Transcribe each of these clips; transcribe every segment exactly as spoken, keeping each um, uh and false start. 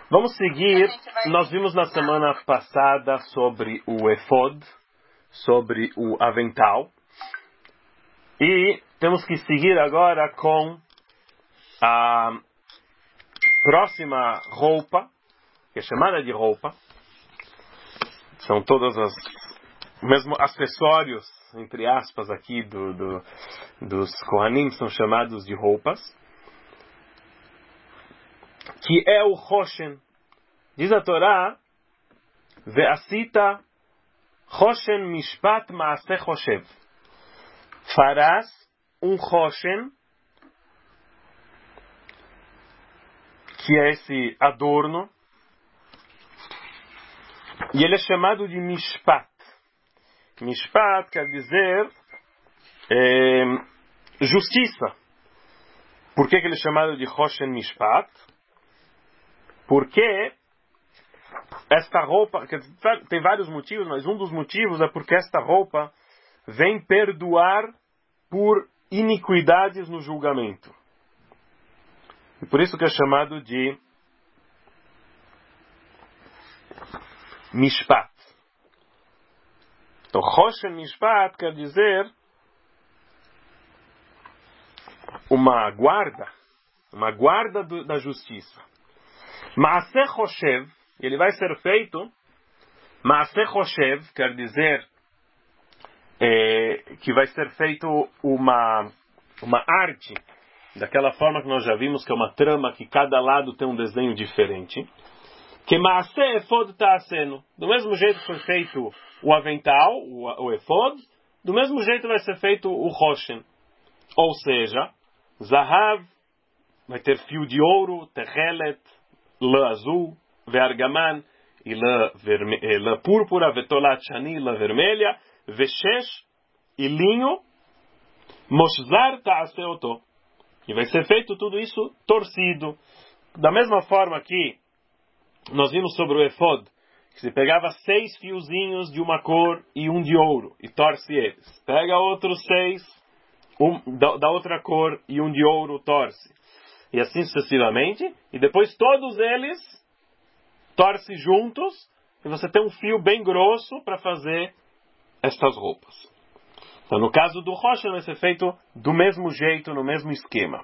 Vamos seguir. Nós vimos na semana passada sobre o efod, sobre o avental. E temos que seguir agora com a próxima roupa, que é chamada de roupa. São todas as mesmo acessórios, entre aspas, aqui do, do, dos Kohanim, são chamados de roupas. Que é o Choshen. Diz a Torá, Ve'asita Choshen Mishpat Maaseh Choshev. Farás um Choshen, que é esse adorno, e ele é chamado de Mishpat. Mishpat quer dizer é, justiça. Por que, que ele é chamado de Choshen Mishpat? Porque esta roupa, tem vários motivos, mas um dos motivos é porque esta roupa vem perdoar por iniquidades no julgamento. E por isso que é chamado de Mishpat. Então, Choshen Mishpat quer dizer uma guarda, uma guarda do, da justiça. Maaseh Choshev, ele vai ser feito, Maaseh Choshev quer dizer é, que vai ser feito uma, uma arte, daquela forma que nós já vimos, que é uma trama que cada lado tem um desenho diferente. Que Maaseh Efod Ta'asenu, do mesmo jeito que foi feito o avental, o, o Efod, do mesmo jeito vai ser feito o Choshen. Ou seja, Zahav vai ter fio de ouro, Techelet, lã azul, Ve'argaman, e lã, verme, lã púrpura, Vetolat Shani, lã vermelha, Veshesh, e linho, Moshzar Ta'aseoto. E vai ser feito tudo isso torcido. Da mesma forma que nós vimos sobre o efod, que se pegava seis fiozinhos de uma cor e um de ouro, e torce eles. Pega outros seis um, da, da outra cor e um de ouro, torce. E assim sucessivamente. E depois todos eles torce juntos, e você tem um fio bem grosso para fazer estas roupas. Então, no caso do Choshen, vai ser feito do mesmo jeito, no mesmo esquema.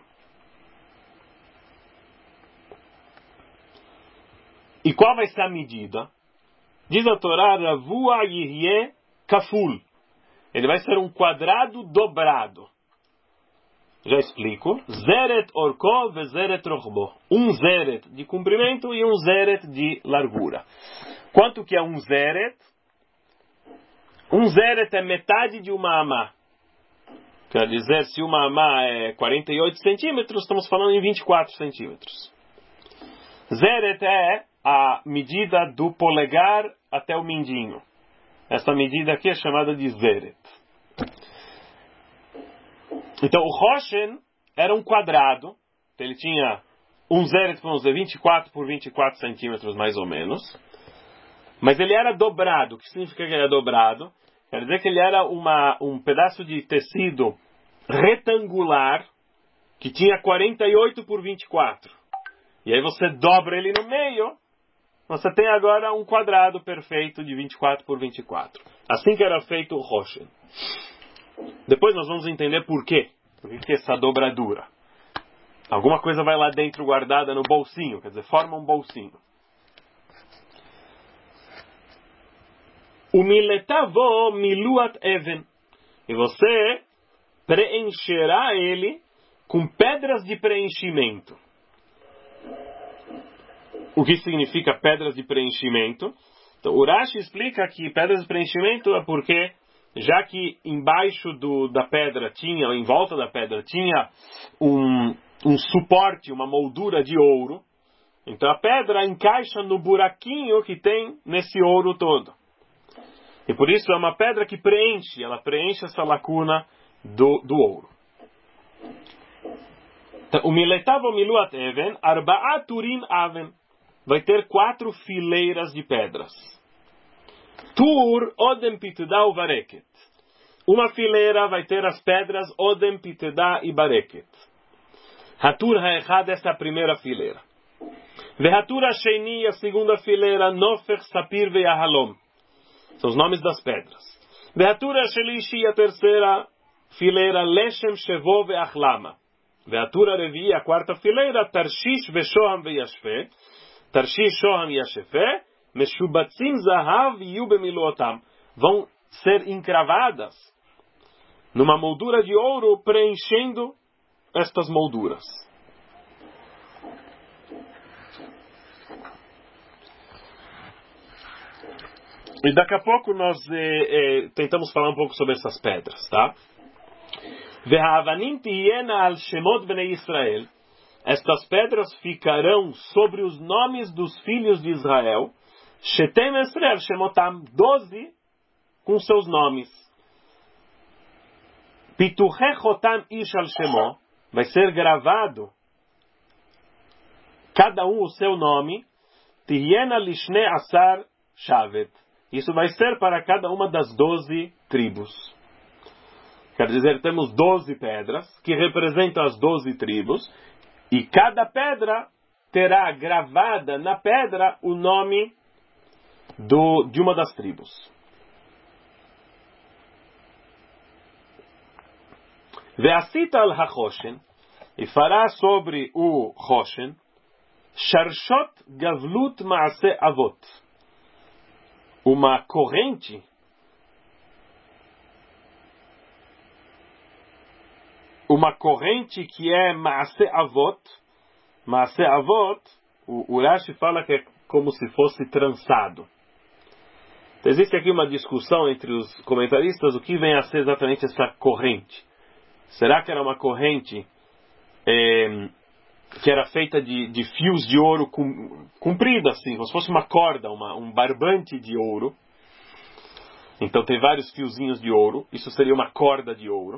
E qual vai ser a medida? Diz a Torá, Ravua Yihyeh Kaful. Ele vai ser um quadrado dobrado. Já explico. Zeret Orko ve Zeret Rochbo. Um Zeret de comprimento e um Zeret de largura. Quanto que é um Zeret? Um Zeret é metade de uma amá. Quer dizer, se uma amá é quarenta e oito centímetros, estamos falando em vinte e quatro centímetros. Zeret é a medida do polegar até o mindinho. Essa medida aqui é chamada de Zeret. Então, o Choshen era um quadrado. Ele tinha um Zeret, vamos dizer, vinte e quatro por vinte e quatro centímetros, mais ou menos. Mas ele era dobrado. O que significa que ele era dobrado? Quer dizer que ele era uma, um pedaço de tecido retangular que tinha quarenta e oito por vinte e quatro. E aí você dobra ele no meio, você tem agora um quadrado perfeito de vinte e quatro por vinte e quatro. Assim que era feito o Choshen. Depois nós vamos entender por quê. Por que é essa dobradura? Alguma coisa vai lá dentro guardada no bolsinho, quer dizer, forma um bolsinho. O miletavo miluat even. E você preencherá ele com pedras de preenchimento. O que significa pedras de preenchimento? Então, o Rashi explica que pedras de preenchimento é porque, já que embaixo do, da pedra tinha, em volta da pedra, tinha um, um suporte, uma moldura de ouro, então a pedra encaixa no buraquinho que tem nesse ouro todo. E por isso é uma pedra que preenche, ela preenche essa lacuna do, do ouro. Então, o miletav o miluat even, arba'at turin aven. Vai ter quatro fileiras de pedras. Tur odem pitedá u vareket. Uma fileira vai ter as pedras odem pitedá e bareket. Hatur ha'echad, essa é a primeira fileira. Vehatura Sheini, a segunda fileira, Nofer, Sapir ve Ahalom. São os nomes das pedras. Vehatura Shelishi, a terceira fileira, Leshem, Shevo ve Achlama. Vehatura Revi, a quarta fileira, Tarshish ve Shoham ve Yashfe. Tarshish, Shoham e Yashfe. Meshubatzim Zahav yu bemilotam. Vão ser encravadas numa moldura de ouro, preenchendo estas molduras. E daqui a pouco nós eh, eh, tentamos falar um pouco sobre essas pedras, tá? Ve'havanim tiyena al shemot bnei Israel. Estas pedras ficarão sobre os nomes dos filhos de Israel. Shetem esrer shemotam, doze com seus nomes. Pituchechotam ish al shemo, vai ser gravado cada um o seu nome. Tiyena lishne asar shavet. Isso vai ser para cada uma das doze tribos. Quer dizer, temos doze pedras que representam as doze tribos, e cada pedra terá gravada na pedra o nome do, de uma das tribos. Ve'asita al hachoshen, e fará sobre o choshen, sharshot gavlut ma'ase avot, uma corrente uma corrente que é Maase Avot. Maase Avot, o Urashi fala que é como se fosse trançado. Então, existe aqui uma discussão entre os comentaristas o que vem a ser exatamente essa corrente. Será que era uma corrente é, que era feita de, de fios de ouro comprida, assim, como se fosse uma corda, uma, um barbante de ouro. Então tem vários fiozinhos de ouro. Isso seria uma corda de ouro.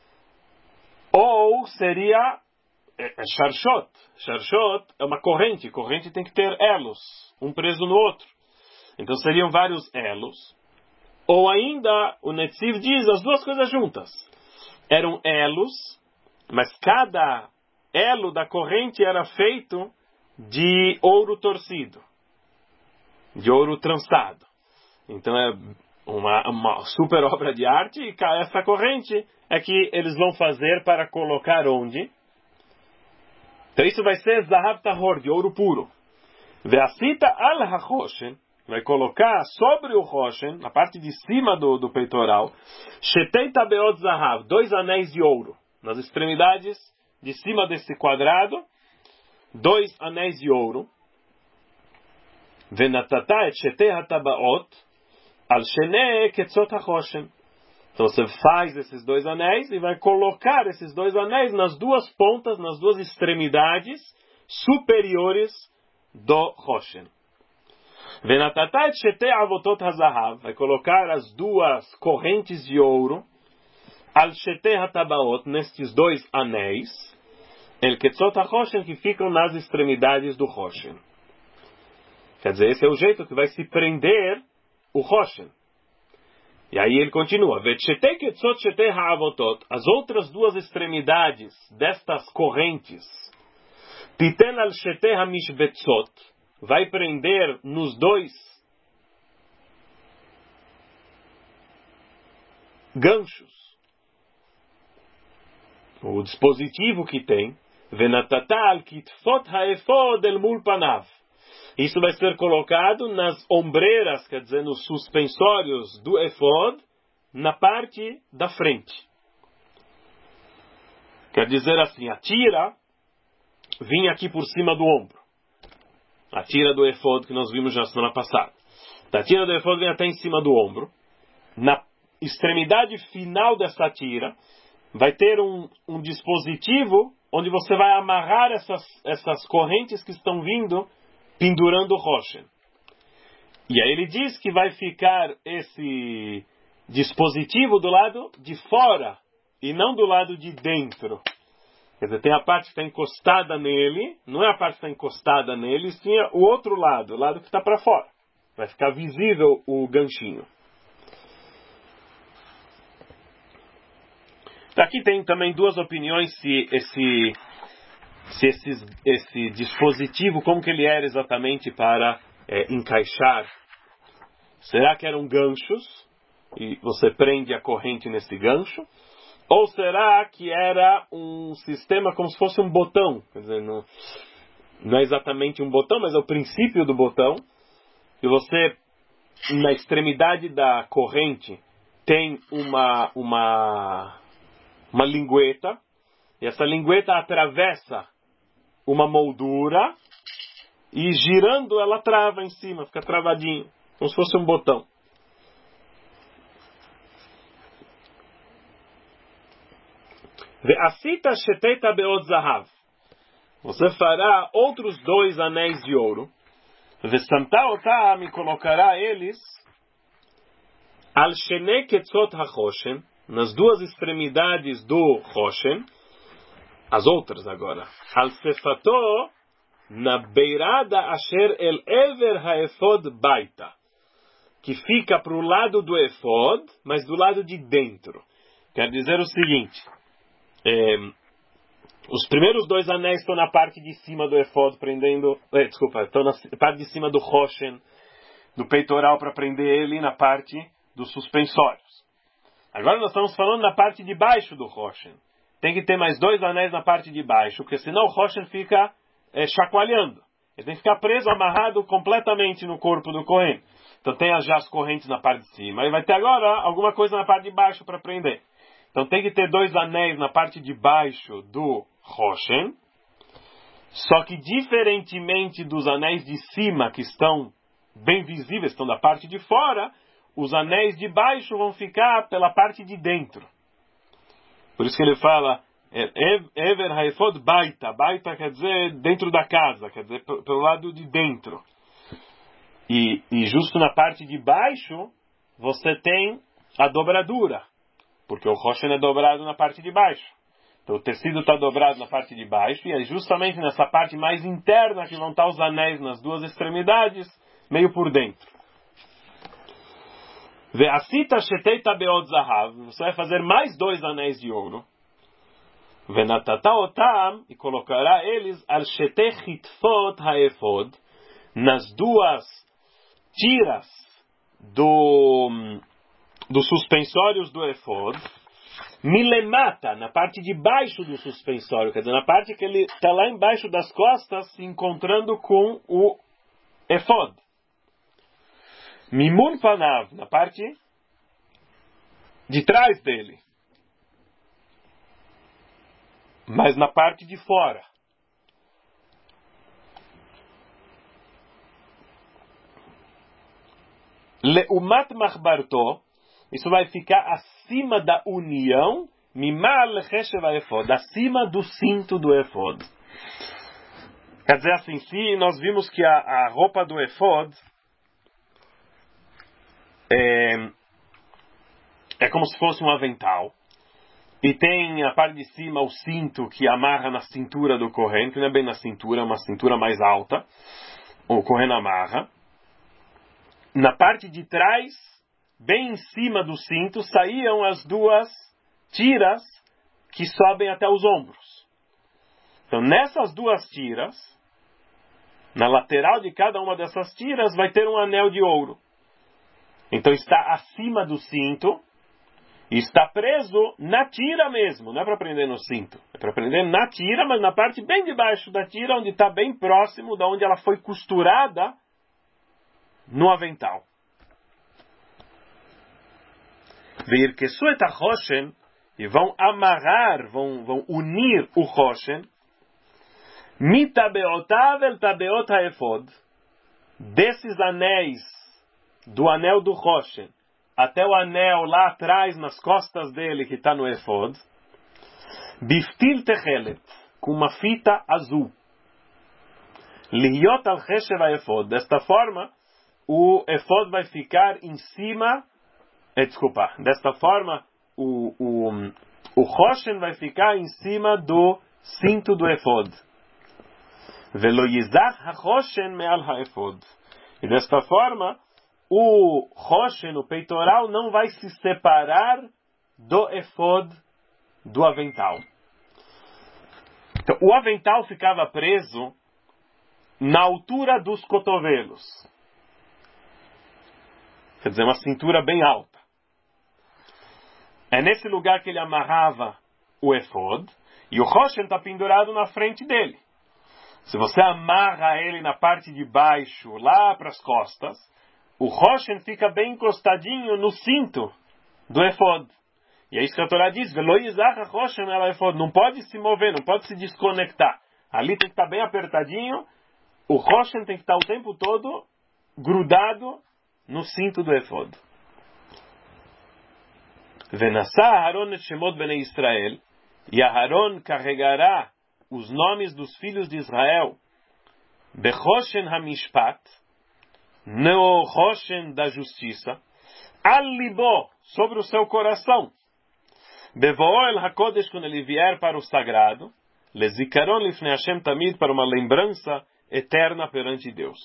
Ou seria é, é charshot. Charshot é uma corrente. Corrente tem que ter elos, um preso no outro. Então seriam vários elos. Ou ainda, o Netziv diz as duas coisas juntas. Eram elos, mas cada elo da corrente era feito de ouro torcido, de ouro trançado. Então é uma, uma super obra de arte, e essa corrente é que eles vão fazer para colocar onde? Então isso vai ser Zahav Tahor, de ouro puro. Ve'asita al hachoshen, vai colocar sobre o choshen, na parte de cima do, do peitoral, Shetei tabeot Zahav, dois anéis de ouro, nas extremidades de cima desse quadrado, dois anéis de ouro. Venatata et shetei hatabaot al shenei ketzot hachoshen. Então você faz esses dois anéis e vai colocar esses dois anéis nas duas pontas, nas duas extremidades superiores do choshen. Venatata et shetei avotot hazahav, vai colocar as duas correntes de ouro al shetei hatabaot, nestes dois anéis, el ketzot hachoshen, que ficam nas extremidades do choshen. Quer dizer, esse é o jeito que vai se prender o choshen. E aí ele continua, vet shetei ketzot shetei ha'avotot, as outras duas extremidades destas correntes, titen al shetei hamishbetzot, vai prender nos dois ganchos, o dispositivo que tem, venatata al kitfot ha'efod el mul panav. Isso vai ser colocado nas ombreiras, quer dizer, nos suspensórios do efod, na parte da frente. Quer dizer assim, a tira vinha aqui por cima do ombro. A tira do efod que nós vimos já semana passada. A tira do efod vem até em cima do ombro. Na extremidade final dessa tira, vai ter um, um dispositivo onde você vai amarrar essas, essas correntes que estão vindo pendurando o choshen. E aí ele diz que vai ficar esse dispositivo do lado de fora e não do lado de dentro. Quer dizer, tem a parte que está encostada nele, não é a parte que está encostada nele, sim é o outro lado, o lado que está para fora. Vai ficar visível o ganchinho. Aqui tem também duas opiniões se esse se esses, esse dispositivo, como que ele era exatamente para é, encaixar. Será que eram ganchos e você prende a corrente nesse gancho? Ou será que era um sistema como se fosse um botão? Quer dizer, não, não é exatamente um botão, mas é o princípio do botão. E você, na extremidade da corrente, tem uma, uma, uma lingueta. E essa lingueta atravessa uma moldura. E girando ela trava em cima, fica travadinho. Como se fosse um botão. Ve'asita sheteta be'od zahav. Você fará outros dois anéis de ouro. Ve'samta otam, e colocará eles al shenei ketzot hachoshen, nas duas extremidades do Choshen. As outras agora. Al sefato, na beirada asher el ever haefod baita, que fica para o lado do efod, mas do lado de dentro. Quer dizer o seguinte, é, os primeiros dois anéis estão na parte de cima do efod, prendendo, é, desculpa, estão na parte de cima do Choshen, do peitoral, para prender ele na parte dos suspensórios. Agora nós estamos falando na parte de baixo do Choshen. Tem que ter mais dois anéis na parte de baixo, porque senão o Choshen fica é, chacoalhando. Ele tem que ficar preso, amarrado completamente no corpo do Kohen. Então tem já as correntes na parte de cima. E vai ter agora alguma coisa na parte de baixo para prender. Então tem que ter dois anéis na parte de baixo do Choshen. Só que diferentemente dos anéis de cima, que estão bem visíveis, estão da parte de fora, os anéis de baixo vão ficar pela parte de dentro. Por isso que ele fala Ever haefod baita. Baita quer dizer dentro da casa, quer dizer pelo lado de dentro. E, e justo na parte de baixo você tem a dobradura, porque o Choshen é dobrado na parte de baixo. Então o tecido está dobrado na parte de baixo, e é justamente nessa parte mais interna que vão estar os anéis nas duas extremidades, meio por dentro. Ve'asita sheteita be'od zahav. Você vai fazer mais dois anéis de ouro. Ve'natata otam, e colocará eles al shetei hitfot haefod, nas duas tiras do, dos suspensórios do efod, milemata, na parte de baixo do suspensório, quer dizer, na parte que ele está lá embaixo das costas, se encontrando com o efod. Mimun panav, na parte de trás dele, mas na parte de fora. Leumat machbarto, isso vai ficar acima da união, mimal lecheshev efod, acima do cinto do efod. Quer dizer assim, se nós vimos que a, a roupa do efod é, é como se fosse um avental, e tem a parte de cima o cinto que amarra na cintura do Kohen, que não é bem na cintura, é uma cintura mais alta, o Kohen amarra. Na parte de trás, bem em cima do cinto, saíam as duas tiras que sobem até os ombros. Então, nessas duas tiras, na lateral de cada uma dessas tiras, vai ter um anel de ouro. Então, está acima do cinto e está preso na tira mesmo. Não é para prender no cinto. É para prender na tira, mas na parte bem de baixo da tira, onde está bem próximo da onde ela foi costurada no avental. Ve'irkesu et ha-Choshen, e vão amarrar, vão, vão unir o Choshen, mitabeotav el tabeot ha-efod, desses anéis, do anel do Choshen, até o anel lá atrás, nas costas dele, que está no efod, biftil techelet, com uma fita azul, lihiot al cheshev ha-efod, desta forma, o efod vai ficar em cima, eh, desculpa, desta forma, o, o, o Choshen vai ficar em cima do cinto do efod. Velo yizach ha-Choshen me'al ha-efod. E desta forma, o Choshen, o peitoral, não vai se separar do efod, do avental. Então, o avental ficava preso na altura dos cotovelos. Quer dizer, uma cintura bem alta. É nesse lugar que ele amarrava o efod, e o Roshen está pendurado na frente dele. Se você amarra ele na parte de baixo, lá para as costas, o Roshen fica bem encostadinho no cinto do efod. E é isso que a Torá diz, não pode se mover, não pode se desconectar. Ali tem que estar bem apertadinho, o Roshen tem que estar o tempo todo grudado no cinto do efod. Venassá Aharon et Shemot Bnei Israel, e Aharon carregará os nomes dos filhos de Israel, Bechoshen HaMishpat, no Roshen da justiça, Al-Libo, sobre o seu coração, Bevoel HaKodesh, quando ele vier para o sagrado, Lezikaron Lifnei Hashem Tamid, para uma lembrança eterna perante Deus.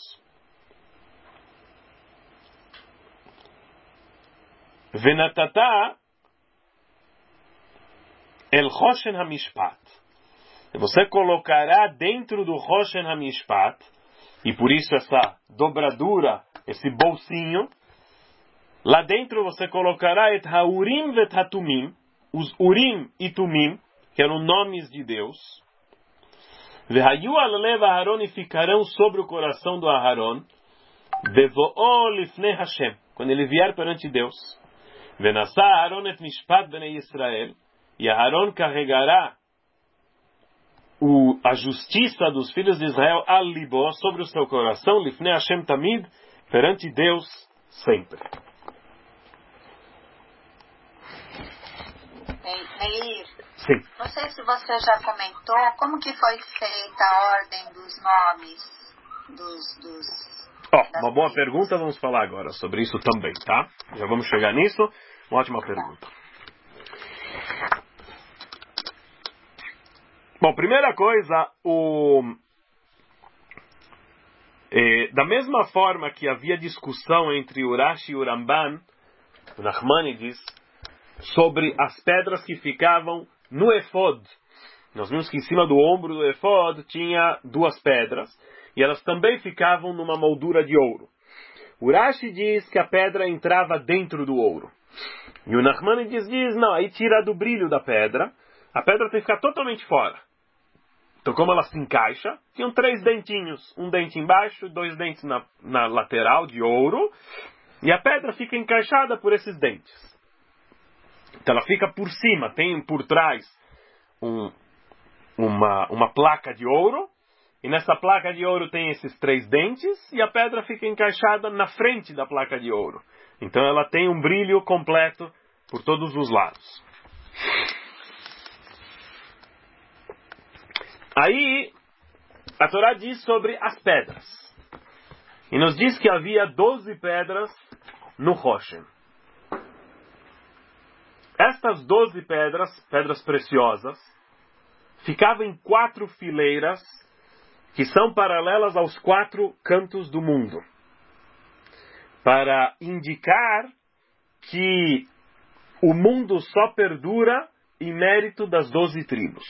Venatata El Roshen HaMishpat, você colocará dentro do Roshen HaMishpat, e por isso essa dobradura, esse bolsinho, lá dentro você colocará et ha'urim vet hatumim, os urim e tumim, que eram nomes de Deus, vehayu al lev Aharon, e ficarão sobre o coração do Aharon, bevo'o lifnei Hashem, quando ele vier perante Deus, venassá Aharon et mishpat bnei Israel, e Aharon carregará o, a justiça dos filhos de Israel al-libo, sobre o seu coração, lifnei Hashem tamid, perante Deus sempre. Meir, Sim. não sei se você já comentou como que foi feita a ordem dos nomes dos... dos oh, uma boa pergunta, vamos falar agora sobre isso também, tá? Já vamos chegar nisso. Uma ótima pergunta. Bom, primeira coisa, o, eh, da mesma forma que havia discussão entre o Rashi e o Ramban, o Nachmanides, sobre as pedras que ficavam no efod. Nós vimos que em cima do ombro do efod tinha duas pedras, e elas também ficavam numa moldura de ouro. O Rashi diz que a pedra entrava dentro do ouro. E o Nachmanides diz, não, aí tira do brilho da pedra, a pedra tem que ficar totalmente fora. Então, como ela se encaixa, tinham três dentinhos, um dente embaixo, dois dentes na, na lateral de ouro, e a pedra fica encaixada por esses dentes. Então, ela fica por cima, tem por trás um, uma, uma placa de ouro, e nessa placa de ouro tem esses três dentes, e a pedra fica encaixada na frente da placa de ouro. Então, ela tem um brilho completo por todos os lados. Aí, a Torá diz sobre as pedras. E nos diz que havia doze pedras no Roshen. Estas doze pedras, pedras preciosas, ficavam em quatro fileiras que são paralelas aos quatro cantos do mundo, para indicar que o mundo só perdura em mérito das doze tribos.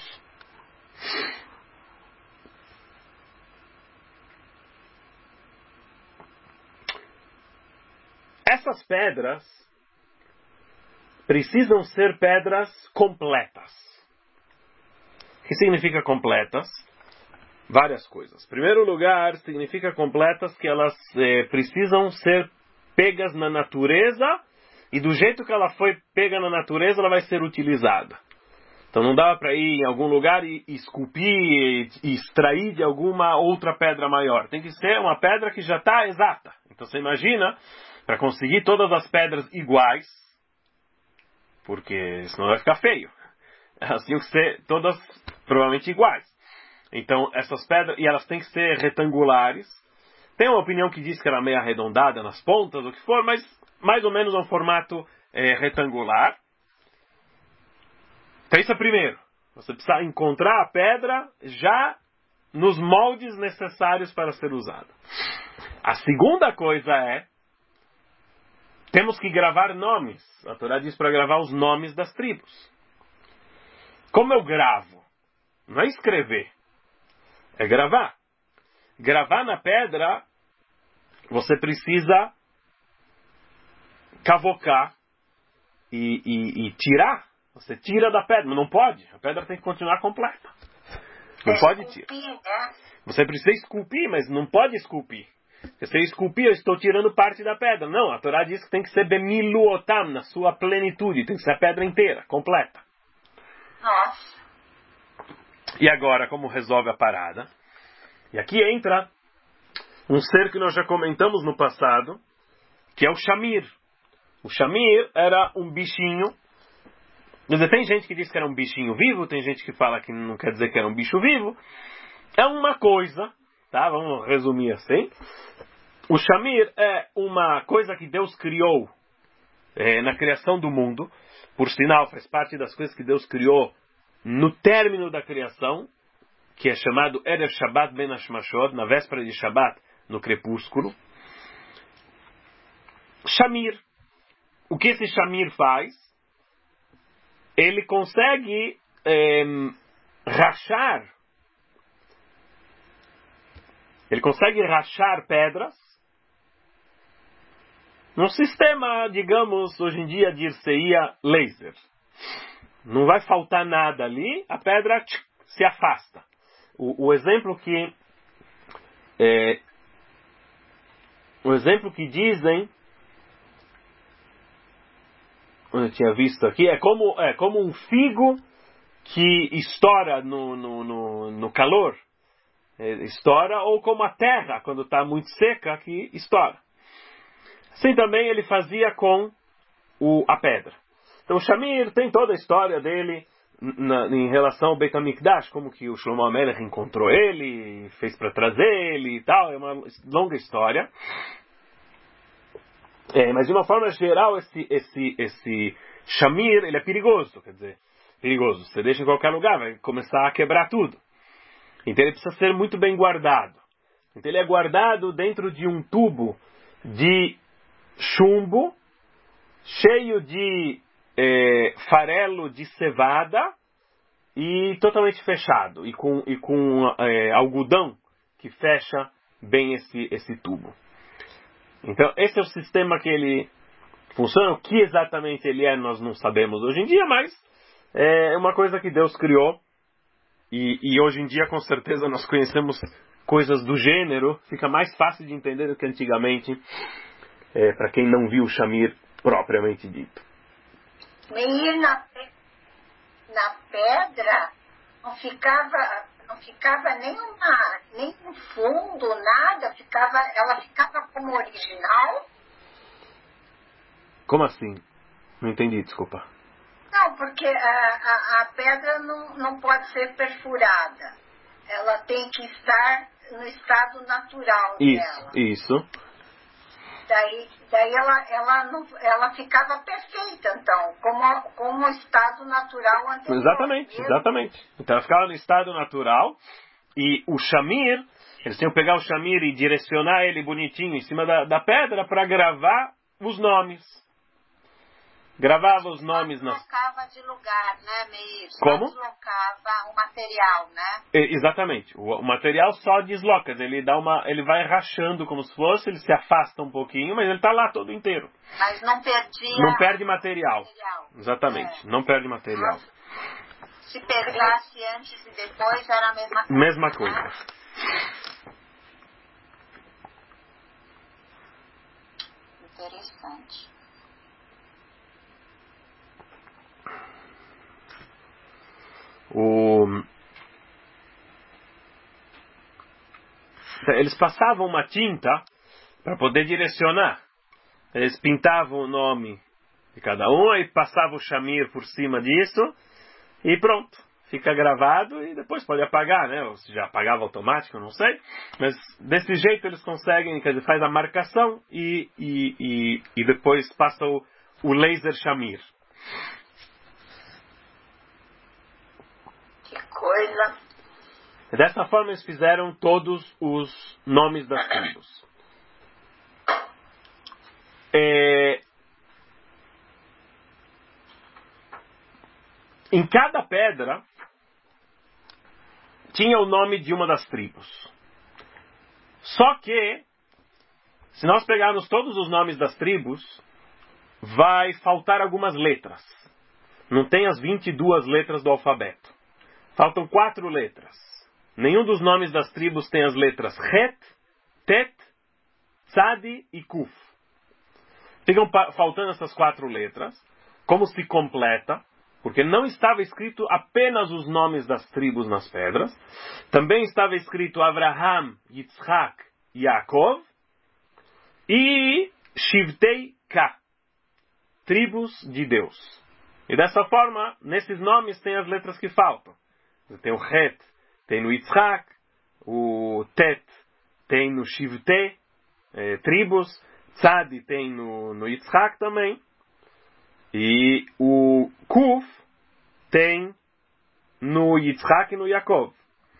Essas pedras precisam ser pedras completas. O que significa completas? Várias coisas. Em primeiro lugar, significa completas que elas eh, precisam ser pegas na natureza, e do jeito que ela foi pega na natureza, ela vai ser utilizada. Então não dá para ir em algum lugar e esculpir e, e extrair de alguma outra pedra maior. Tem que ser uma pedra que já está exata. Então você imagina, para conseguir todas as pedras iguais, porque senão vai ficar feio. Elas tinham que ser todas provavelmente iguais. Então essas pedras, e elas têm que ser retangulares. Tem uma opinião que diz que era meio arredondada nas pontas, o que for, mas mais ou menos um formato é, retangular. Então isso é primeiro. Você precisa encontrar a pedra já nos moldes necessários para ser usada. A segunda coisa é, temos que gravar nomes. A Torá diz para gravar os nomes das tribos. Como eu gravo? Não é escrever. É gravar. Gravar na pedra, você precisa cavocar e, e, e tirar. Você tira da pedra, mas não pode. A pedra tem que continuar completa. Não é pode esculpir, tirar. né? Você precisa esculpir, mas não pode esculpir. Se você esculpir, eu estou tirando parte da pedra. Não, a Torá diz que tem que ser bemiluotam, na sua plenitude. Tem que ser a pedra inteira, completa. Nossa. E agora, como resolve a parada? E aqui entra um ser que nós já comentamos no passado, que é o Shamir. O Shamir era um bichinho. Quer dizer, tem gente que diz que era um bichinho vivo, tem gente que fala que não quer dizer que era um bicho vivo. É uma coisa, tá? Vamos resumir assim. O Shamir é uma coisa que Deus criou é, na criação do mundo. Por sinal, faz parte das coisas que Deus criou no término da criação, que é chamado Erev Shabbat Ben Hashmashot, na véspera de Shabbat, no crepúsculo. Shamir. O que esse Shamir faz? Ele consegue é, rachar, ele consegue rachar pedras num sistema, digamos, hoje em dia, de irceia laser. Não vai faltar nada ali, a pedra tch, se afasta. O, o exemplo que é, o exemplo que dizem, eu tinha visto aqui, é como, é como um figo que estoura no, no, no, no calor. É, estoura, ou como a terra, quando está muito seca, que estoura. Assim também ele fazia com o, a pedra. Então o Shamir tem toda a história dele na, em relação ao Beit HaMikdash, como que o Shlomo HaMelech encontrou ele, fez para trazer ele e tal, é uma longa história. É, mas de uma forma geral, esse, esse, esse Shamir, ele é perigoso, quer dizer, perigoso. Você deixa em qualquer lugar, vai começar a quebrar tudo. Então ele precisa ser muito bem guardado. Então ele é guardado dentro de um tubo de chumbo, cheio de é, farelo de cevada e totalmente fechado, e com, e com é, algodão que fecha bem esse, esse tubo. Então, esse é o sistema que ele funciona. O que exatamente ele é, nós não sabemos hoje em dia, mas é uma coisa que Deus criou. E, e hoje em dia, com certeza, nós conhecemos coisas do gênero. Fica mais fácil de entender do que antigamente, é, para quem não viu o Shamir propriamente dito. Meir na, pe- na pedra não ficava, não ficava nem, uma, nem um fundo, nada, ficava, ela ficava como original. Como assim? Não entendi, desculpa. Não, porque a, a, a pedra não, não pode ser perfurada. Ela tem que estar no estado natural Isso, dela. isso. Daí, daí ela, ela, não, ela ficava perfeita, então, como, como o estado natural anterior. Exatamente, mesmo. exatamente. Então ela ficava no estado natural e o Shamir, eles tinham que pegar o Shamir e direcionar ele bonitinho em cima da, da pedra para gravar os nomes. Gravava os nomes Só nas... deslocava de lugar, né, Meir? Só Como? deslocava o material, né? E- Exatamente. O, o material só desloca. Ele dá uma, ele vai rachando como se fosse, ele se afasta um pouquinho, mas ele está lá todo inteiro. Mas não perdia... Não perde material. material. Exatamente. É. Não perde material. Se pegasse antes e depois, era a mesma coisa. Mesma coisa. Né? Interessante. O... Eles passavam uma tinta para poder direcionar. Eles pintavam o nome de cada um, aí passavam o Shamir por cima disso e pronto. Fica gravado e depois pode apagar, né? Ou se já apagava automático, não sei. Mas desse jeito eles conseguem, quer dizer, faz a marcação e, e, e, e depois passa o, o laser Shamir. Que coisa. Dessa forma eles fizeram todos os nomes das tribos. É... Em cada pedra tinha o nome de uma das tribos. Só que, se nós pegarmos todos os nomes das tribos, vai faltar algumas letras. Não tem as vinte e duas letras do alfabeto. Faltam quatro letras. Nenhum dos nomes das tribos tem as letras Het, Tet, Tzadi e Kuf. Ficam faltando essas quatro letras. Como se completa? Porque não estava escrito apenas os nomes das tribos nas pedras. Também estava escrito Avraham, Yitzhak e Yaakov. E Shivtei Ka, tribos de Deus. E dessa forma, nesses nomes tem as letras que faltam. Tem o Het, tem no Yitzhak, o Tet tem no Shivtei, eh, tribos, Tzadi tem no, no Yitzhak também, e o Kuf tem no Yitzhak e no Yaakov.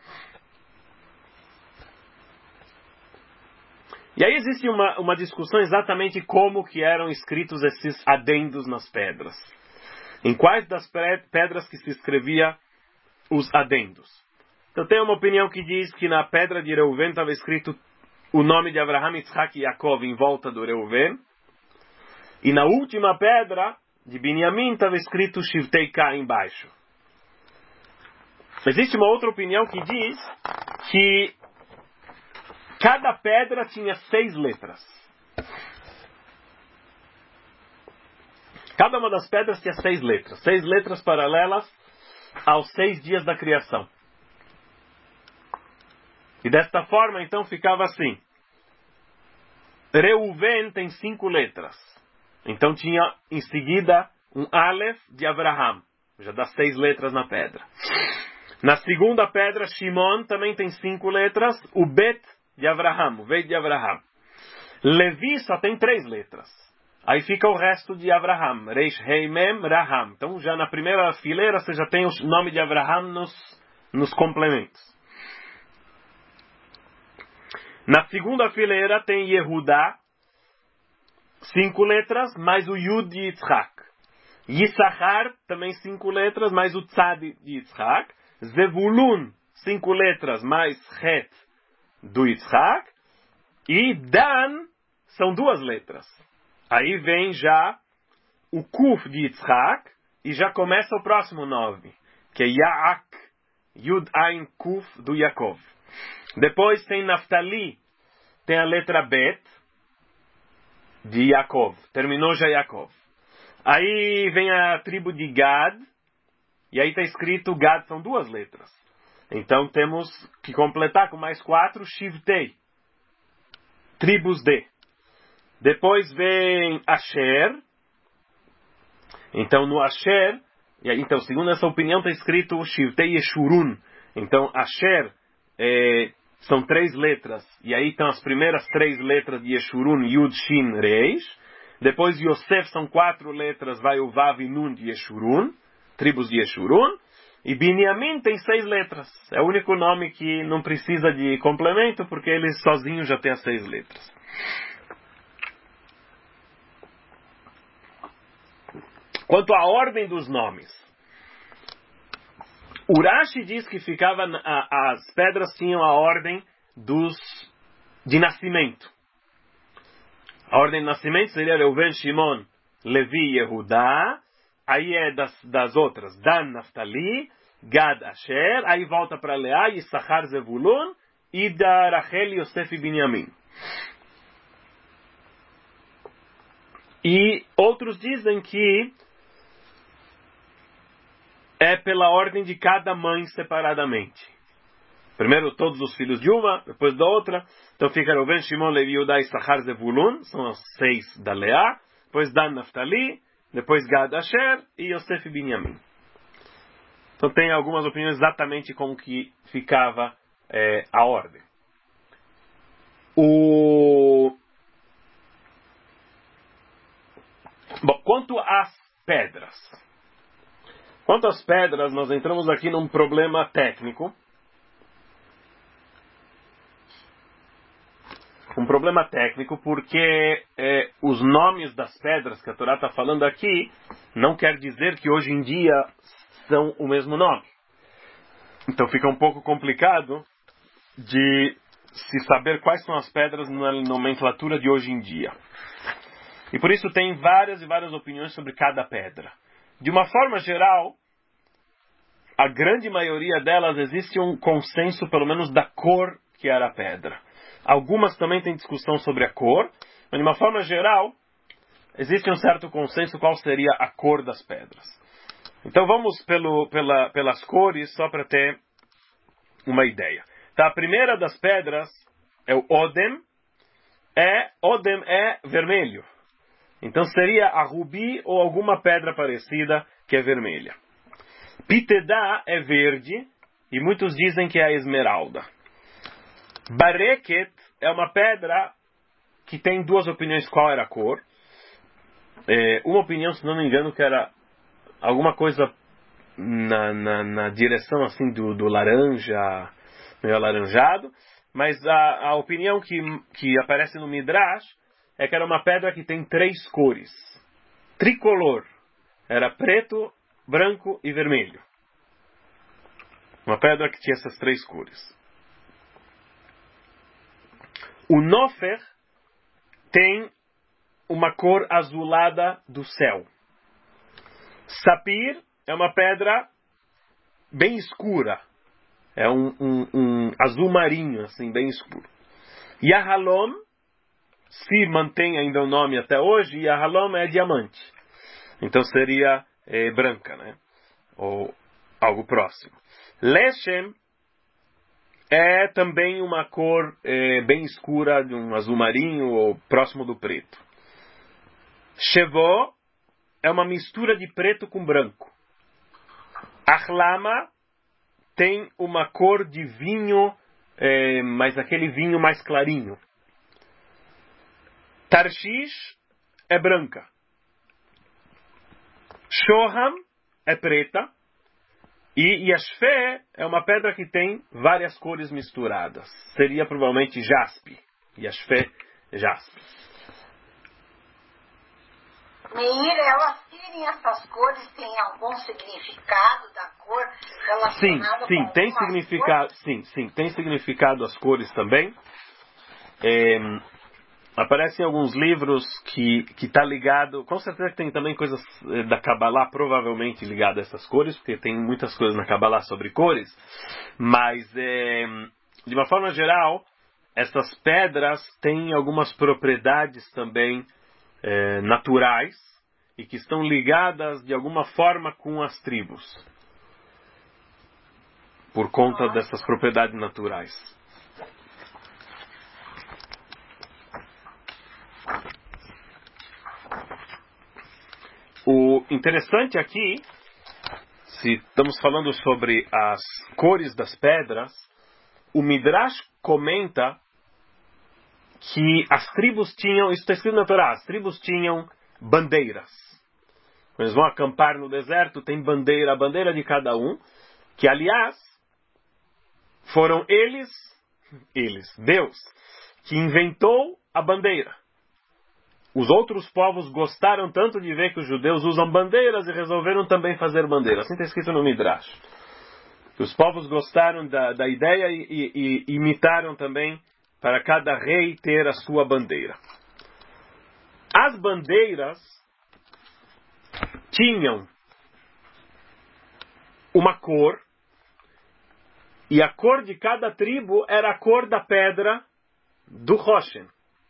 E aí existe uma, uma discussão exatamente como que eram escritos esses adendos nas pedras. Em quais das pedras que se escrevia os adendos. Então tem uma opinião que diz que na pedra de Reuven estava escrito o nome de Avraham, Yitzhak e Yaakov em volta do Reuven. E na última pedra de Binyamin estava escrito Shivtei Ka embaixo. Existe uma outra opinião que diz que cada pedra tinha seis letras. Cada uma das pedras tinha seis letras. Seis letras paralelas aos seis dias da criação. E desta forma, então, ficava assim. Reuven tem cinco letras. Então tinha em seguida um Aleph de Avraham. Já dá seis letras na pedra. Na segunda pedra, Shimon também tem cinco letras. O Bet de Avraham, o Veit de Avraham. Levi só tem três letras. Aí fica o resto de Avraham. Reish, Hei, Mem, Raham. Então já na primeira fileira você já tem o nome de Avraham nos, nos complementos. Na segunda fileira tem Yehudá, cinco letras, mais o Yud de Yitzhak. Yissachar, também cinco letras, mais o Tzad de Yitzhak. Zevulun, cinco letras, mais Het do Yitzhak. E Dan, são duas letras. Aí vem já o Kuf de Yitzhak, e já começa o próximo nome, que é Yaak, Yud Ain Kuf do Yaakov. Depois tem Naftali, tem a letra Bet de Yaakov. Terminou já Yaakov. Aí vem a tribo de Gad, e aí está escrito Gad, são duas letras. Então temos que completar com mais quatro, Shivtei, tribos de. Depois vem Asher. Então no Asher, e aí, então segundo essa opinião está escrito Shivtei Yeshurun. Então Asher é, são três letras, e aí estão as primeiras três letras de Yeshurun, Yud, Shin, Reish. Depois Yosef são quatro letras, vai o Vav e Nun de Yeshurun, tribos de Yeshurun. E Binyamin tem seis letras. É o único nome que não precisa de complemento, porque ele sozinho já tem as seis letras. Quanto à ordem dos nomes, Urashi diz que ficava a, as pedras tinham a ordem dos de nascimento. A ordem de nascimento seria Reuven, Shimon, Levi, Yehudá. Aí é das, das outras, Dan, Naftali, Gad, Asher. Aí volta para Leá, Yissachar, Zevulun, e da Rachel, Yosef e Binyamin. E outros dizem que é pela ordem de cada mãe separadamente. Primeiro todos os filhos de uma, depois da outra. Então fica Reuven, Shimon, Levi, Yehudá, Yissachar, Zevulun, são os seis da Leá. Depois Dan, Naftali, depois Gad, Asher e Yosef e Binyamin. Então tem algumas opiniões exatamente como que ficava é, a ordem. O... Bom, quanto às pedras. Quanto às pedras, nós entramos aqui num problema técnico. Um problema técnico porque é, os nomes das pedras que a Torá está falando aqui não quer dizer que hoje em dia são o mesmo nome. Então fica um pouco complicado de se saber quais são as pedras na nomenclatura de hoje em dia. E por isso tem várias e várias opiniões sobre cada pedra. De uma forma geral, a grande maioria delas existe um consenso, pelo menos, da cor que era a pedra. Algumas também têm discussão sobre a cor, mas de uma forma geral, existe um certo consenso qual seria a cor das pedras. Então vamos pelo, pela, pelas cores, só para ter uma ideia. Então, a primeira das pedras é o Odem. É, Odem é vermelho. Então seria a rubi ou alguma pedra parecida que é vermelha. Pitedá é verde, e muitos dizem que é a esmeralda. Bareket é uma pedra que tem duas opiniões qual era a cor. É, uma opinião, se não me engano, que era alguma coisa na, na, na direção assim do, do laranja, meio alaranjado. Mas a, a opinião que, que aparece no Midrash é que era uma pedra que tem três cores. Tricolor. Era preto, branco e vermelho. Uma pedra que tinha essas três cores. O Nofer tem uma cor azulada do céu. Sapir é uma pedra bem escura. É um, um, um azul marinho, assim, bem escuro. Yahalom, se mantém ainda o nome até hoje, Yahalom é diamante. Então seria é, branca, né? Ou algo próximo. Leshem é também uma cor é, bem escura, de um azul marinho ou próximo do preto. Shevó é uma mistura de preto com branco. Ahlama tem uma cor de vinho, é, mas aquele vinho mais clarinho. Tarshish é branca. Shoham é preta. E Yashfé é uma pedra que tem várias cores misturadas. Seria provavelmente jaspe. Yashfé, jaspe. Meir, elas terem essas cores, tem algum significado da cor relacionado sim, sim, com tem significado, cores? sim, sim, tem significado as cores também. É, aparecem alguns livros que que está ligado, com certeza tem também coisas da Kabbalah provavelmente ligadas a essas cores, porque tem muitas coisas na Kabbalah sobre cores, mas é, de uma forma geral, essas pedras têm algumas propriedades também é, naturais e que estão ligadas de alguma forma com as tribos, por conta Nossa. dessas propriedades naturais. O interessante aqui, se estamos falando sobre as cores das pedras, o Midrash comenta que as tribos tinham, isso está escrito na Torá, as tribos tinham bandeiras. Quando eles vão acampar no deserto, tem bandeira, a bandeira de cada um, que aliás, foram eles, eles, Deus, que inventou a bandeira. Os outros povos gostaram tanto de ver que os judeus usam bandeiras e resolveram também fazer bandeiras. Assim está escrito no Midrash. Os povos gostaram da, da ideia e, e, e imitaram também para cada rei ter a sua bandeira. As bandeiras tinham uma cor, e a cor de cada tribo era a cor da pedra do Roshen.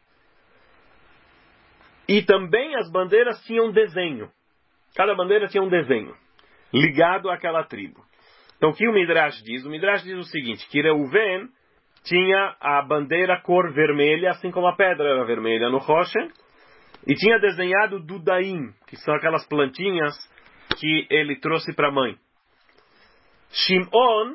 E também as bandeiras tinham um desenho. Cada bandeira tinha um desenho ligado àquela tribo. Então o que o Midrash diz? O Midrash diz o seguinte, que Reuven tinha a bandeira cor vermelha, assim como a pedra era vermelha no Roshen, e tinha desenhado Dudaim, que são aquelas plantinhas que ele trouxe para a mãe. Shimon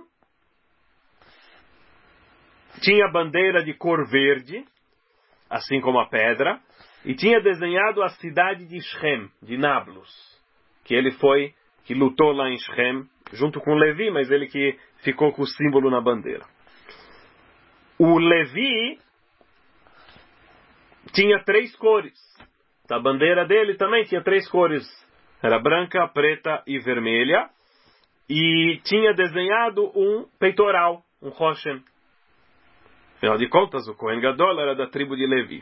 tinha a bandeira de cor verde, assim como a pedra, e tinha desenhado a cidade de Shem, de Nablus, que ele foi, que lutou lá em Shem, junto com Levi, mas ele que ficou com o símbolo na bandeira. O Levi tinha três cores. A bandeira dele também tinha três cores. Era branca, preta e vermelha. e tinha desenhado um peitoral, um Roshem. Afinal de contas, o Kohen Gadol era da tribo de Levi.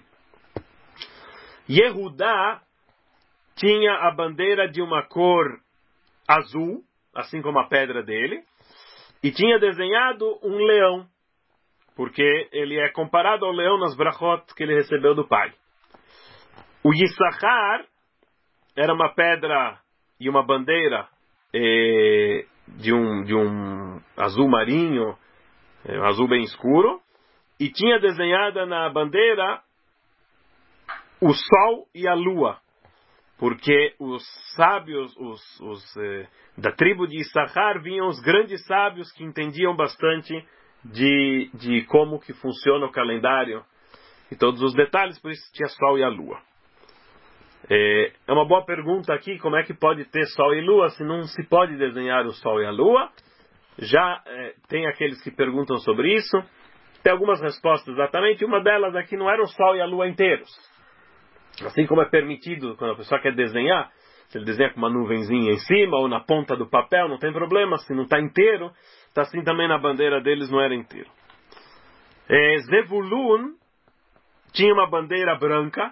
Yehudá tinha a bandeira de uma cor azul, assim como a pedra dele, e tinha desenhado um leão, porque ele é comparado ao leão nas brachot que ele recebeu do pai. O Yissachar era uma pedra e uma bandeira eh, de, um, de um azul marinho, eh, um azul bem escuro, e tinha desenhada na bandeira o sol e a lua, porque os sábios os, os, eh, da tribo de Issachar vinham os grandes sábios que entendiam bastante de, de como que funciona o calendário e todos os detalhes, por isso tinha sol e a lua. É, é uma boa pergunta aqui, como é que pode ter sol e lua se não se pode desenhar o sol e a lua? Já é, tem aqueles que perguntam sobre isso, tem algumas respostas exatamente, uma delas aqui não era o sol e a lua inteiros. Assim como é permitido quando a pessoa quer desenhar, se ele desenha com uma nuvenzinha em cima ou na ponta do papel, não tem problema, se não está inteiro, está assim também na bandeira deles, não era inteiro. É, Zevulun tinha uma bandeira branca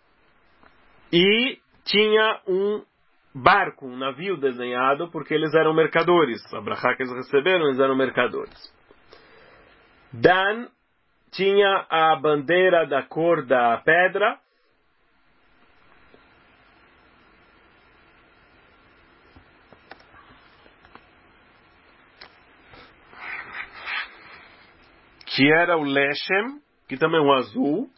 e tinha um barco, um navio desenhado, porque eles eram mercadores. A brachá que eles receberam, eles eram mercadores. Dan tinha a bandeira da cor da pedra, que era o Leshem, que também é um azul,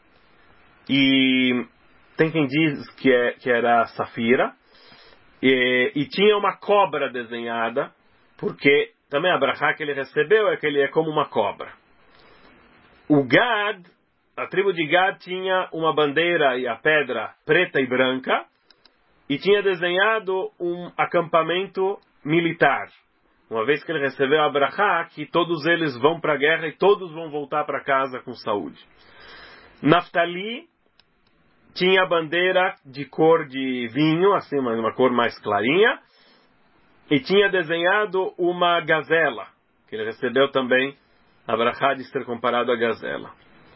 e tem quem diz que, é, que era a Safira, e, e tinha uma cobra desenhada, porque também a brachá que ele recebeu é que ele é como uma cobra. O Gad, a tribo de Gad tinha uma bandeira e a pedra preta e branca, e tinha desenhado um acampamento militar. Uma vez que ele recebeu a brachá, que todos eles vão para a guerra e todos vão voltar para casa com saúde. Naftali tinha a bandeira de cor de vinho, assim, uma, uma cor mais clarinha, e tinha desenhado uma gazela, que ele recebeu também a brachá de ser comparado à gazela.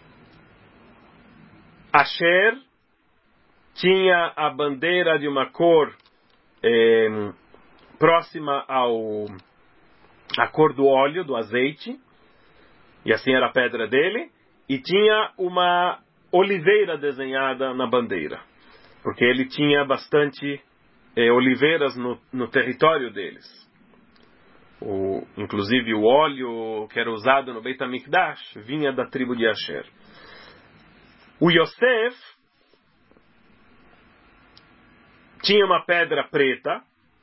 Asher tinha a bandeira de uma cor eh, próxima ao a cor do óleo, do azeite, e assim era a pedra dele, e tinha uma oliveira desenhada na bandeira, porque ele tinha bastante eh, oliveiras no, no território deles. O, inclusive o óleo que era usado no Beit HaMikdash vinha da tribo de Asher. O Yosef tinha uma pedra preta,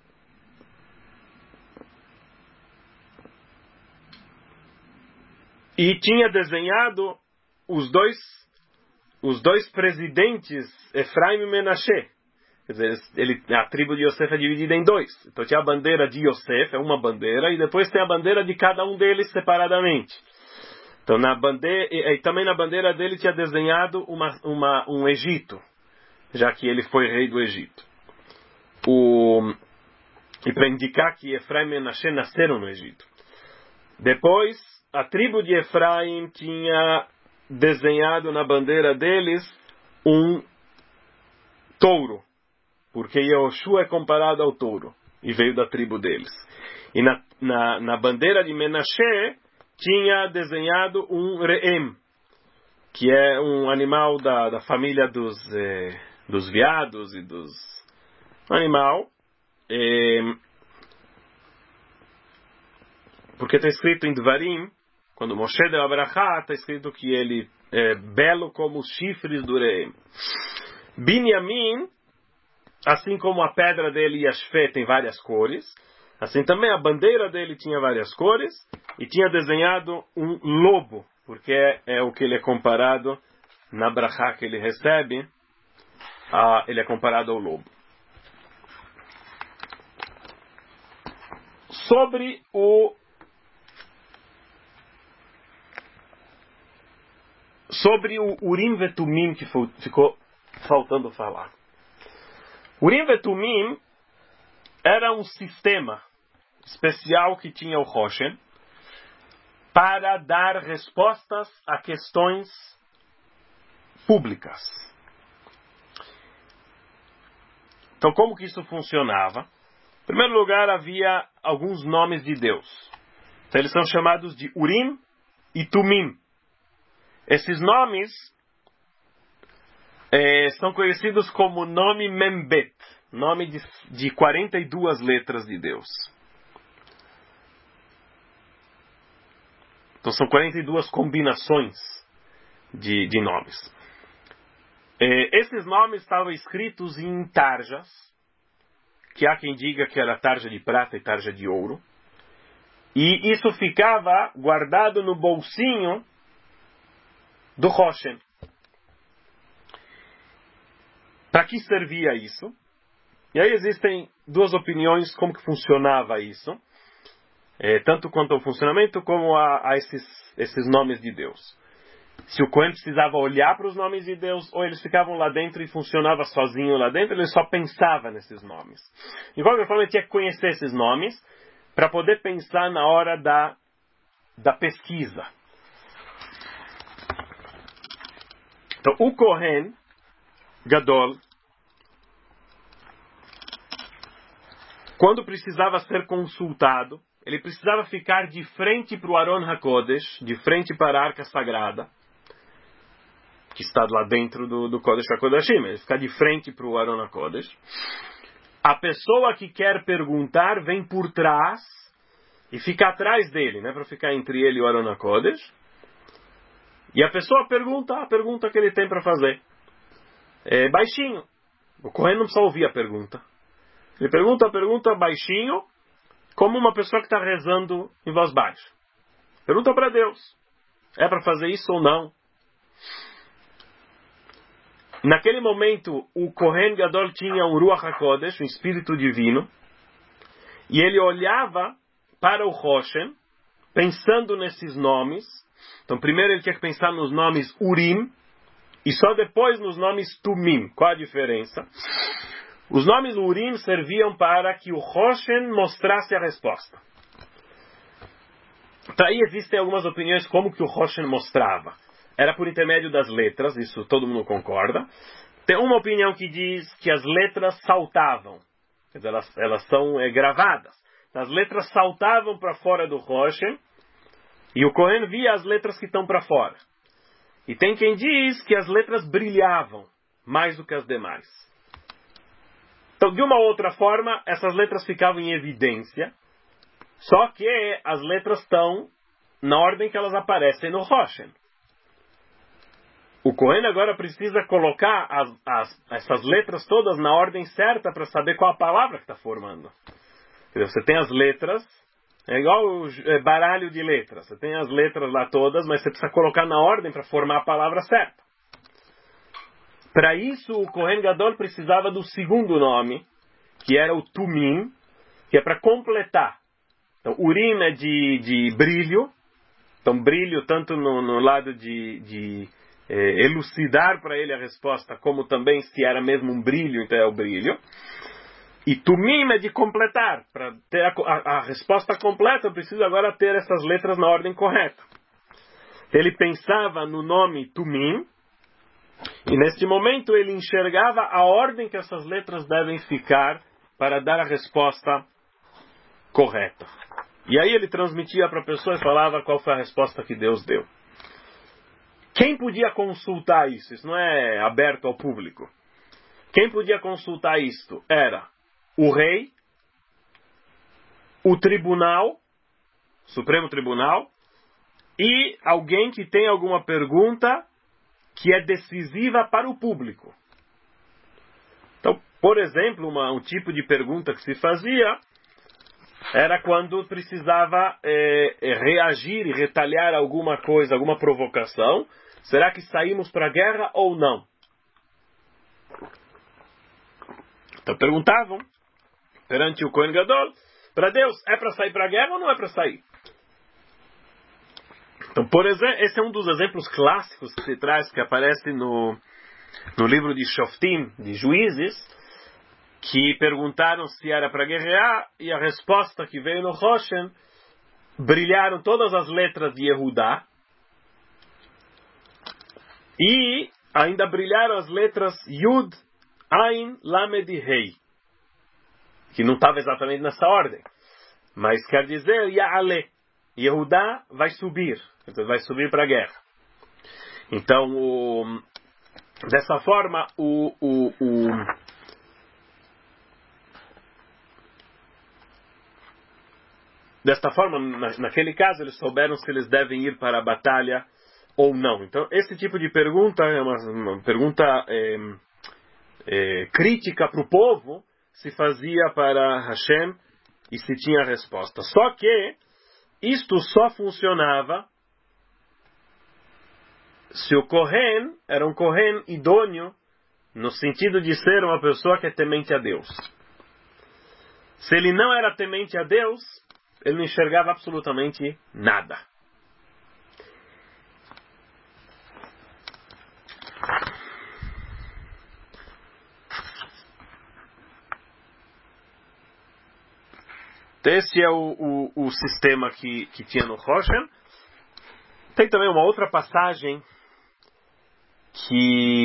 e tinha desenhado os dois, os dois presidentes, Efraim e Menashe. Quer dizer, ele, a tribo de Yosef é dividida em dois. Então tinha a bandeira de Yosef, é uma bandeira, e depois tem a bandeira de cada um deles separadamente. Então na bandeira, e, e também na bandeira dele tinha desenhado uma, uma, um Egito, já que ele foi rei do Egito. O, e para indicar que Efraim e Menashe nasceram no Egito. Depois, a tribo de Efraim tinha desenhado na bandeira deles um touro, porque Yehoshua é comparado ao touro, e veio da tribo deles. E na, na, na bandeira de Menashe tinha desenhado um re'em, que é um animal da, da família dos, eh, dos veados e dos... Um animal... Eh, porque está escrito em Dvarim, quando Moshe deu a brachá, está escrito que ele é belo como os chifres do Re'em. Binyamin, assim como a pedra dele Yashfé tem várias cores, assim também a bandeira dele tinha várias cores, e tinha desenhado um lobo, porque é, é o que ele é comparado na brachá que ele recebe, a, ele é comparado ao lobo. Sobre o Sobre o Urim Vetumim, que ficou faltando falar. Urim Vetumim era um sistema especial que tinha o Choshen para dar respostas a questões públicas. Então, como que isso funcionava? Em primeiro lugar, havia alguns nomes de Deus. Então, eles são chamados de Urim e Tumim. Esses nomes é, são conhecidos como nome Membet, nome de, de quarenta e duas letras de Deus. Então, são quarenta e duas combinações de, de nomes. É, esses nomes estavam escritos em tarjas, que há quem diga que era tarja de prata e tarja de ouro. E isso ficava guardado no bolsinho do Choshen. Para que servia isso? E aí existem duas opiniões como que funcionava isso. É, tanto quanto ao funcionamento como a, a esses, esses nomes de Deus. Se o Cohen precisava olhar para os nomes de Deus, ou eles ficavam lá dentro e funcionava sozinho lá dentro, ele só pensava nesses nomes. De qualquer forma, ele tinha que conhecer esses nomes para poder pensar na hora da, da pesquisa. Então, o Cohen Gadol, quando precisava ser consultado, ele precisava ficar de frente para o Aron HaKodesh, de frente para a Arca Sagrada, que está lá dentro do, do Kodesh HaKodashim. Ele fica de frente para o Aron HaKodesh. A pessoa que quer perguntar vem por trás e fica atrás dele, né, para ficar entre ele e o Aron HaKodesh. E a pessoa pergunta a pergunta que ele tem para fazer. É baixinho. O Cohen não precisa ouvir a pergunta. Ele pergunta a pergunta baixinho, como uma pessoa que está rezando em voz baixa. Pergunta para Deus. É para fazer isso ou não? Naquele momento, o Kohen Gadol tinha um Ruach HaKodesh, um Espírito Divino, e ele olhava para o Choshen, pensando nesses nomes. Então, primeiro ele tinha que pensar nos nomes Urim, e só depois nos nomes Tumim. Qual a diferença? Os nomes Urim serviam para que o Choshen mostrasse a resposta. Então, aí existem algumas opiniões como que o Choshen mostrava. Era por intermédio das letras, isso todo mundo concorda. Tem uma opinião que diz que as letras saltavam. Quer dizer, elas, elas são é, gravadas. As letras saltavam para fora do Choshen e o Cohen via as letras que estão para fora. E tem quem diz que as letras brilhavam mais do que as demais. Então, de uma outra forma, essas letras ficavam em evidência, só que as letras estão na ordem que elas aparecem no Choshen. O Cohen agora precisa colocar as, as, essas letras todas na ordem certa para saber qual a palavra que está formando. Você tem as letras, é igual o é, baralho de letras. Você tem as letras lá todas, mas você precisa colocar na ordem para formar a palavra certa. Para isso, o Kohen Gadol precisava do segundo nome, que era o Tumim, que é para completar. Então, Urim é de, de brilho. Então, brilho tanto no, no lado de, de é, elucidar para ele a resposta, como também se era mesmo um brilho, então é o brilho. E Tumim é de completar. Para ter a, a, a resposta completa, eu preciso agora ter essas letras na ordem correta. Ele pensava no nome Tumim, e neste momento ele enxergava a ordem que essas letras devem ficar para dar a resposta correta. E aí ele transmitia para a pessoa e falava qual foi a resposta que Deus deu. Quem podia consultar isso? Isso não é aberto ao público. Quem podia consultar isto era o rei, o tribunal, Supremo Tribunal, e alguém que tem alguma pergunta que é decisiva para o público. Então, por exemplo, uma, um tipo de pergunta que se fazia era quando precisava é, é, reagir e retalhar alguma coisa, alguma provocação. Será que saímos para a guerra ou não? Então perguntavam perante o Kohen Gadol para Deus, é para sair para a guerra ou não é para sair? Então, por exemplo, esse é um dos exemplos clássicos que se traz, que aparece no, no livro de Shoftim, de Juízes, que perguntaram se era para guerrear, e a resposta que veio no Roshen, brilharam todas as letras de Yehudá, e ainda brilharam as letras Yud, Ain, Lamed e Rei, que não estava exatamente nessa ordem, mas quer dizer Ya'ale, Yehudá vai subir, então vai subir para a guerra. Então, o, dessa forma, o, o, o, desta forma, na, naquele caso, eles souberam se eles devem ir para a batalha ou não. Então, esse tipo de pergunta é uma, uma pergunta é, é, crítica para o povo, se fazia para Hashem e se tinha resposta. Só que isto só funcionava se o Kohen era um Kohen idôneo, no sentido de ser uma pessoa que é temente a Deus. Se ele não era temente a Deus, ele não enxergava absolutamente nada. Esse é o, o, o sistema que, que tinha no Roshen. Tem também uma outra passagem que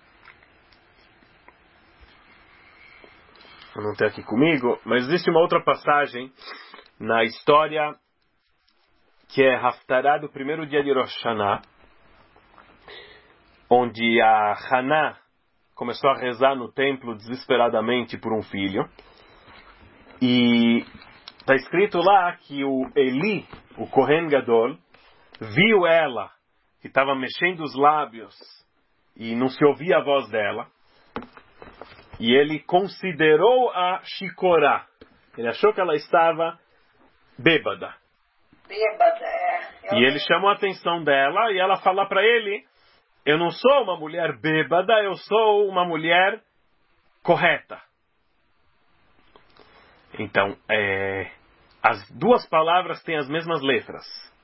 eu não tenho aqui comigo, mas existe uma outra passagem na história que é Haftarah do primeiro dia de Rosh Hashanah, onde a Haná começou a rezar no templo desesperadamente por um filho, e está escrito lá que o Eli, o Kohen Gadol, viu ela, que estava mexendo os lábios e não se ouvia a voz dela, e ele considerou a Shikorá. Ele achou que ela estava bêbada. Bêbada, é. E ele chamou a atenção dela e ela fala para ele: eu não sou uma mulher bêbada, eu sou uma mulher correta. Então, é, as duas palavras têm as mesmas letras.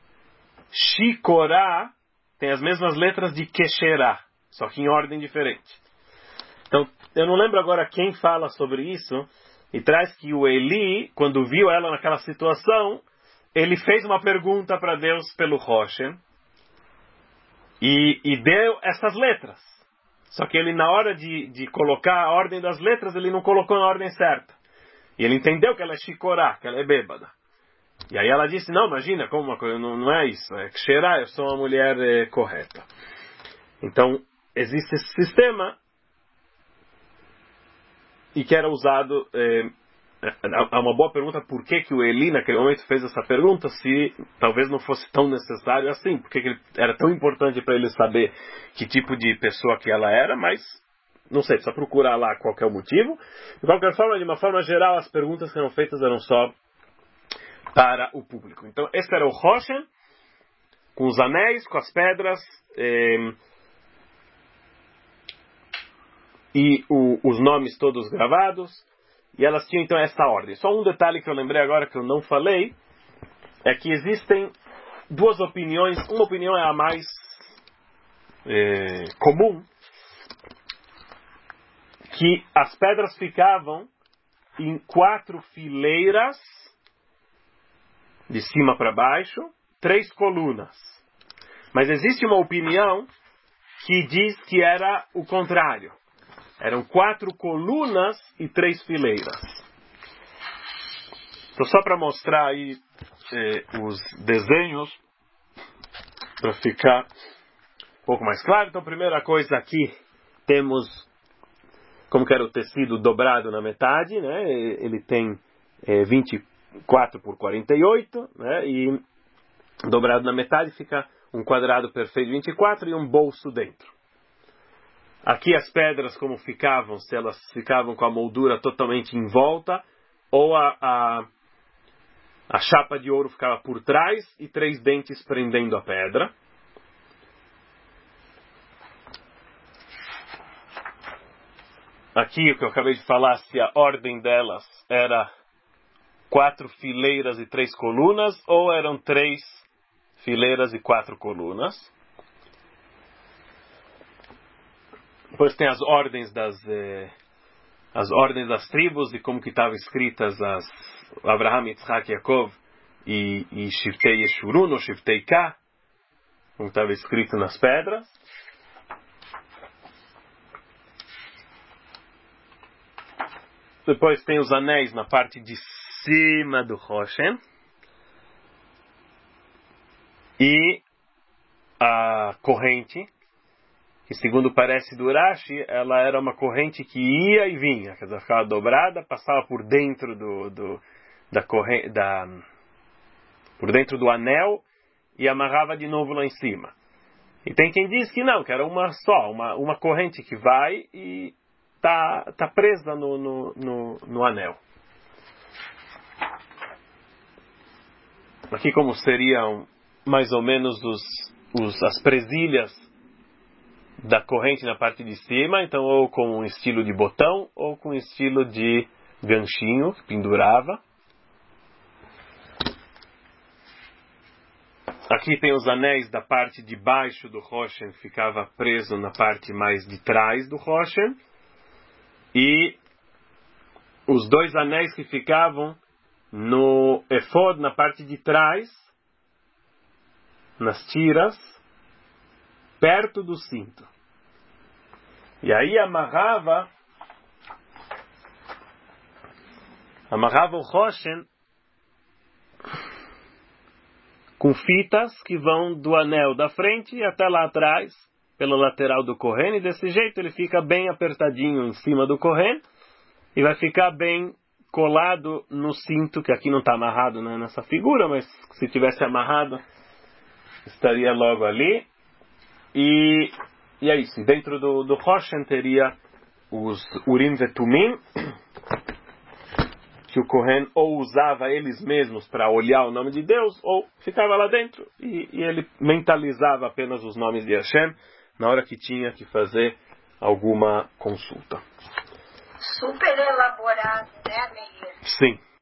Shikorá tem as mesmas letras de Kesherá, só que em ordem diferente. Então, eu não lembro agora quem fala sobre isso, e traz que o Eli, quando viu ela naquela situação, ele fez uma pergunta para Deus pelo Roshen, e, e deu essas letras. Só que ele, na hora de, de colocar a ordem das letras, ele não colocou na ordem certa. E ele entendeu que ela é shikorá, que ela é bêbada. E aí ela disse: não, imagina, como uma coisa, não, não é isso, é ksherá, eu sou uma mulher é, correta. Então, existe esse sistema, e que era usado, é, há uma boa pergunta, por que que o Eli naquele momento fez essa pergunta, se talvez não fosse tão necessário assim, porque que ele, era tão importante para ele saber que tipo de pessoa que ela era, mas não sei, precisa procurar lá qual que é o motivo. De qualquer forma, de uma forma geral, as perguntas que eram feitas eram só para o público. Então, esse era o Roshen, com os anéis, com as pedras, eh, e o, os nomes todos gravados, e elas tinham então essa ordem. Só um detalhe que eu lembrei agora que eu não falei, é que existem duas opiniões. Uma opinião é a mais eh, comum, que as pedras ficavam em quatro fileiras, de cima para baixo, três colunas. Mas existe uma opinião que diz que era o contrário. Eram quatro colunas e três fileiras. Então, só para mostrar aí eh, os desenhos, para ficar um pouco mais claro. Então, primeira coisa aqui, temos como que era o tecido dobrado na metade, né? Ele tem é, vinte e quatro por quarenta e oito, né? E dobrado na metade fica um quadrado perfeito de vinte e quatro e um bolso dentro. Aqui as pedras como ficavam, se elas ficavam com a moldura totalmente em volta, ou a, a, a chapa de ouro ficava por trás e três dentes prendendo a pedra. Aqui o que eu acabei de falar, se a ordem delas era quatro fileiras e três colunas, ou eram três fileiras e quatro colunas. Depois tem as ordens das, eh, as ordens das tribos, de como que estavam escritas as Abraham, Yitzhak, Yaakov e, e Shiftei Yeshurun, ou Shiftei Ka, como estava escrito nas pedras. Depois tem os anéis na parte de cima do Roshen. E a corrente, que segundo parece do Rashi, ela era uma corrente que ia e vinha, quer dizer, ficava dobrada, passava por dentro do, do da corrente, da, por dentro do anel e amarrava de novo lá em cima. E tem quem diz que não, que era uma só, uma, uma corrente que vai e tá, tá presa no, no, no, no anel. Aqui como seriam mais ou menos os, os, as presilhas da corrente na parte de cima, então ou com um estilo de botão ou com um estilo de ganchinho que pendurava. Aqui tem os anéis da parte de baixo do Roshen, ficava preso na parte mais de trás do Roshen. E os dois anéis que ficavam no efod, na parte de trás, nas tiras, perto do cinto. E aí amarrava, amarrava o Roshen com fitas que vão do anel da frente até lá atrás, pela lateral do Kohen, e desse jeito ele fica bem apertadinho em cima do Kohen, e vai ficar bem colado no cinto, que aqui não está amarrado, né, nessa figura, mas se tivesse amarrado, estaria logo ali. E, e é isso. Dentro do, do Roshen teria os Urim e Tumim, que o Kohen ou usava eles mesmos para olhar o nome de Deus, ou ficava lá dentro e, e ele mentalizava apenas os nomes de Hashem na hora que tinha que fazer alguma consulta. Super elaborado, né, Meir? Sim.